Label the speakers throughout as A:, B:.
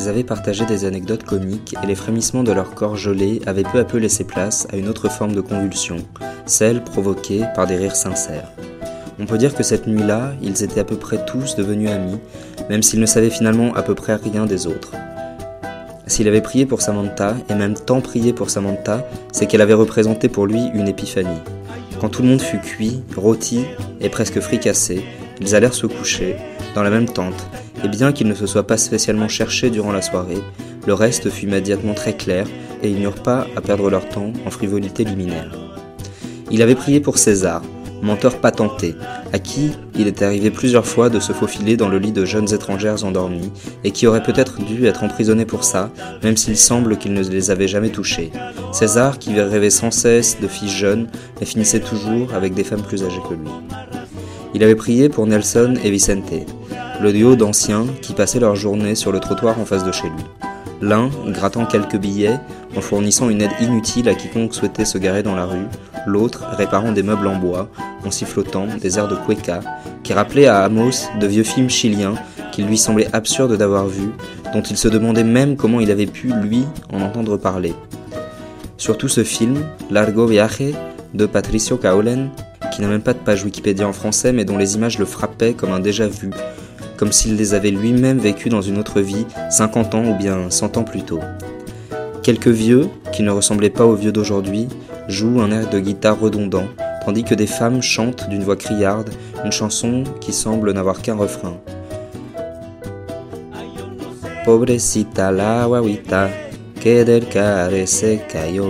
A: Ils avaient partagé des anecdotes comiques et les frémissements de leur corps gelé avaient peu à peu laissé place à une autre forme de convulsion, celle provoquée par des rires sincères. On peut dire que cette nuit-là, ils étaient à peu près tous devenus amis, même s'ils ne savaient finalement à peu près rien des autres. S'il avait prié pour Samantha, et même tant prié pour Samantha, c'est qu'elle avait représenté pour lui une épiphanie. Quand tout le monde fut cuit, rôti et presque fricassé, ils allèrent se coucher, dans la même tente, et bien qu'ils ne se soient pas spécialement cherchés durant la soirée, le reste fut immédiatement très clair, et ils n'eurent pas à perdre leur temps en frivolité liminaire. Il avait prié pour César, menteur patenté, à qui il était arrivé plusieurs fois de se faufiler dans le lit de jeunes étrangères endormies, et qui aurait peut-être dû être emprisonné pour ça, même s'il semble qu'il ne les avait jamais touchés. César, qui rêvait sans cesse de filles jeunes, mais finissait toujours avec des femmes plus âgées que lui. Il avait prié pour Nelson et Vicente, le duo d'anciens qui passaient leur journée sur le trottoir en face de chez lui. L'un grattant quelques billets en fournissant une aide inutile à quiconque souhaitait se garer dans la rue, l'autre réparant des meubles en bois, en sifflotant des airs de cueca, qui rappelaient à Amos de vieux films chiliens qu'il lui semblait absurde d'avoir vus, dont il se demandait même comment il avait pu, lui, en entendre parler. Surtout ce film, Largo Viaje, de Patricio Caolen, qui n'a même pas de page Wikipédia en français, mais dont les images le frappaient comme un déjà-vu, comme s'il les avait lui-même vécus dans une autre vie, 50 ans ou bien 100 ans plus tôt. Quelques vieux, qui ne ressemblaient pas aux vieux d'aujourd'hui, jouent un air de guitare redondant, tandis que des femmes chantent d'une voix criarde une chanson qui semble n'avoir qu'un refrain. Pobrecita la guaguita, que del care se cayó.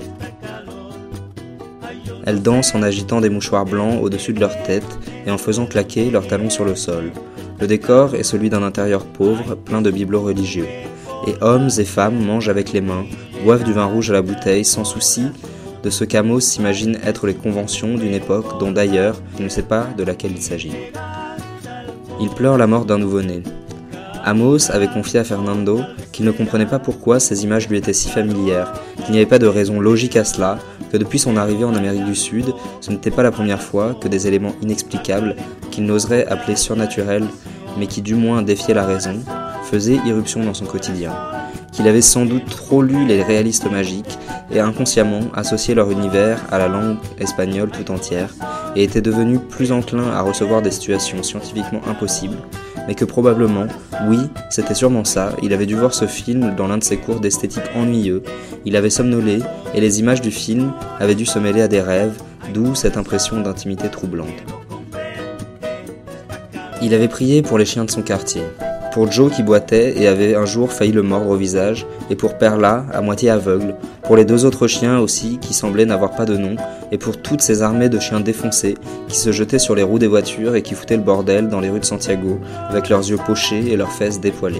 A: Elles dansent en agitant des mouchoirs blancs au-dessus de leur tête et en faisant claquer leurs talons sur le sol. Le décor est celui d'un intérieur pauvre, plein de bibelots religieux. Et hommes et femmes mangent avec les mains, boivent du vin rouge à la bouteille, sans souci de ce qu'Amos s'imagine être les conventions d'une époque dont d'ailleurs il ne sait pas de laquelle il s'agit. Il pleure la mort d'un nouveau-né. Amos avait confié à Fernando qu'il ne comprenait pas pourquoi ces images lui étaient si familières, qu'il n'y avait pas de raison logique à cela, que depuis son arrivée en Amérique du Sud, ce n'était pas la première fois que des éléments inexplicables, qu'il n'oserait appeler surnaturels, mais qui du moins défiaient la raison, faisaient irruption dans son quotidien. Qu'il avait sans doute trop lu les réalistes magiques et inconsciemment associé leur univers à la langue espagnole tout entière, et était devenu plus enclin à recevoir des situations scientifiquement impossibles, mais que probablement, oui, c'était sûrement ça, il avait dû voir ce film dans l'un de ses cours d'esthétique ennuyeux, il avait somnolé, et les images du film avaient dû se mêler à des rêves, d'où cette impression d'intimité troublante. Il avait prié pour les chiens de son quartier, pour Joe qui boitait et avait un jour failli le mordre au visage, et pour Perla, à moitié aveugle, pour les deux autres chiens aussi qui semblaient n'avoir pas de nom, et pour toutes ces armées de chiens défoncés qui se jetaient sur les roues des voitures et qui foutaient le bordel dans les rues de Santiago avec leurs yeux pochés et leurs fesses dépoilées.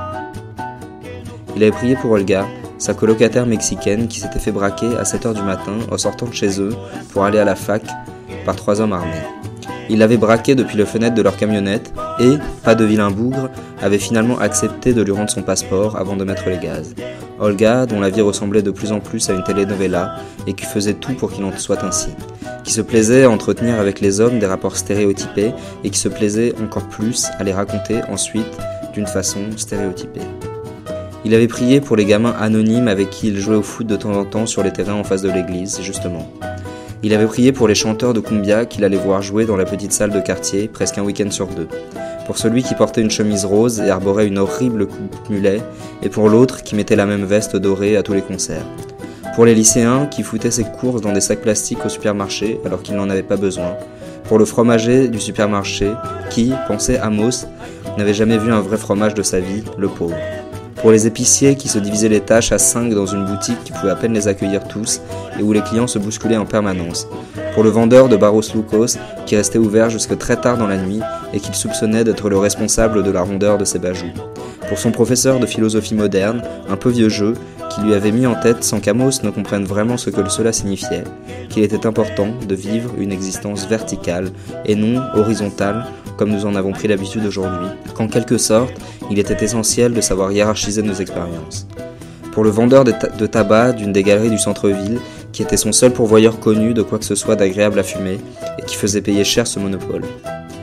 A: Il avait prié pour Olga, sa colocataire mexicaine qui s'était fait braquer à 7h du matin en sortant de chez eux pour aller à la fac par 3 hommes armés. Il l'avait braquée depuis les fenêtres de leur camionnette et, pas de vilain bougre, avait finalement accepté de lui rendre son passeport avant de mettre les gaz. Olga, dont la vie ressemblait de plus en plus à une telenovela et qui faisait tout pour qu'il en soit ainsi, qui se plaisait à entretenir avec les hommes des rapports stéréotypés et qui se plaisait encore plus à les raconter ensuite d'une façon stéréotypée. Il avait prié pour les gamins anonymes avec qui il jouait au foot de temps en temps sur les terrains en face de l'église, justement. Il avait prié pour les chanteurs de cumbia qu'il allait voir jouer dans la petite salle de quartier, presque un week-end sur 2. Pour celui qui portait une chemise rose et arborait une horrible coupe mulet, et pour l'autre qui mettait la même veste dorée à tous les concerts. Pour les lycéens qui foutaient ses courses dans des sacs plastiques au supermarché alors qu'ils n'en avaient pas besoin. Pour le fromager du supermarché qui, pensait Amos, n'avait jamais vu un vrai fromage de sa vie, le pauvre. Pour les épiciers qui se divisaient les tâches à 5 dans une boutique qui pouvait à peine les accueillir tous et où les clients se bousculaient en permanence. Pour le vendeur de Barros Lucos qui restait ouvert jusque très tard dans la nuit et qu'il soupçonnait d'être le responsable de la rondeur de ses bajoux. Pour son professeur de philosophie moderne, un peu vieux jeu, qui lui avait mis en tête sans qu'Amos ne comprenne vraiment ce que cela signifiait, qu'il était important de vivre une existence verticale et non horizontale comme nous en avons pris l'habitude aujourd'hui, qu'en quelque sorte, il était essentiel de savoir hiérarchiser nos expériences. Pour le vendeur de tabac d'une des galeries du centre-ville, qui était son seul pourvoyeur connu de quoi que ce soit d'agréable à fumer et qui faisait payer cher ce monopole.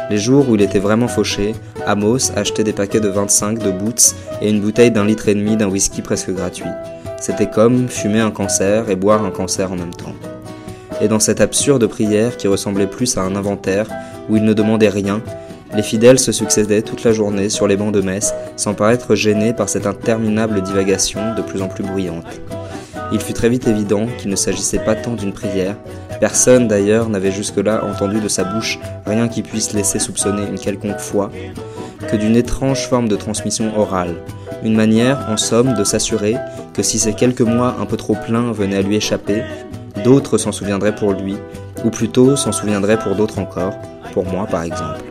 A: Les jours où il était vraiment fauché, Amos achetait des paquets de 25 de Boots et une bouteille d'1,5 litre d'un whisky presque gratuit. C'était comme fumer un cancer et boire un cancer en même temps. Et dans cette absurde prière qui ressemblait plus à un inventaire, où il ne demandait rien, les fidèles se succédaient toute la journée sur les bancs de messe, sans paraître gênés par cette interminable divagation de plus en plus bruyante. Il fut très vite évident qu'il ne s'agissait pas tant d'une prière, personne d'ailleurs n'avait jusque-là entendu de sa bouche rien qui puisse laisser soupçonner une quelconque foi, que d'une étrange forme de transmission orale, une manière, en somme, de s'assurer que si ces quelques mois un peu trop pleins venaient à lui échapper, d'autres s'en souviendraient pour lui, ou plutôt s'en souviendraient pour d'autres encore, pour moi par exemple.